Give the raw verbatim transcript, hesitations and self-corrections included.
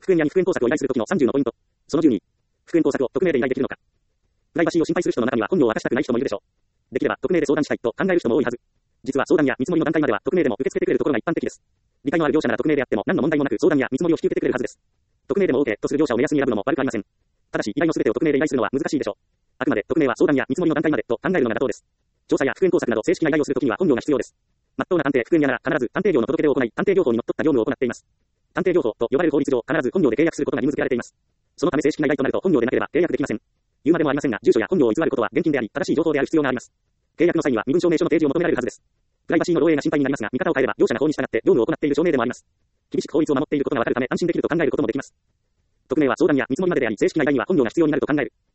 復元屋に復元工作を依頼するときのさんじゅうのポイント。そのじゅうに。復元工作を匿名で依頼できるのか。プライバシーを心配する人の中には本名を明かしたくない人もいるでしょう。できれば匿名で相談したいと考える人も多いはず。実は相談や見積もりの段階までは匿名でも受け付けてくれるところが一般的です。理解のある業者なら匿名であっても何の問題もなく相談や見積もりを引き受けてくれるはずです。匿名でも OK とする業者を目安に選ぶのも悪くありません。ただし依頼の全てを匿名で依頼するのは難しいでしょう。あくまで匿名は相談や見積もりの段階までと考えるのが妥当です。調査や復元工作など正式な依頼をするときには本名が必要です。真っ当な探偵復元屋なら必ず探偵業の届け出を行い、探偵業法にのっとった業務を行っています。探偵業法と呼ばれる法律上必ず本名で契約することが義務付けられています。そのため正式な依頼となると本名でなければ契約できません。言うまでもありませんが、住所や本名を偽ることは厳禁であり、正しい情報である必要があります。契約の際には身分証明書の提示を求められるはずです。プライバシーの漏洩が心配になりますが、見方を変えれば業者が法に従って業務を行っている証明でもあります。厳しく法律を守っていることがわかるため安心できると考えることもできます。匿名は相談や見積もりまでであり、正式な依頼には本名が必要になると考える。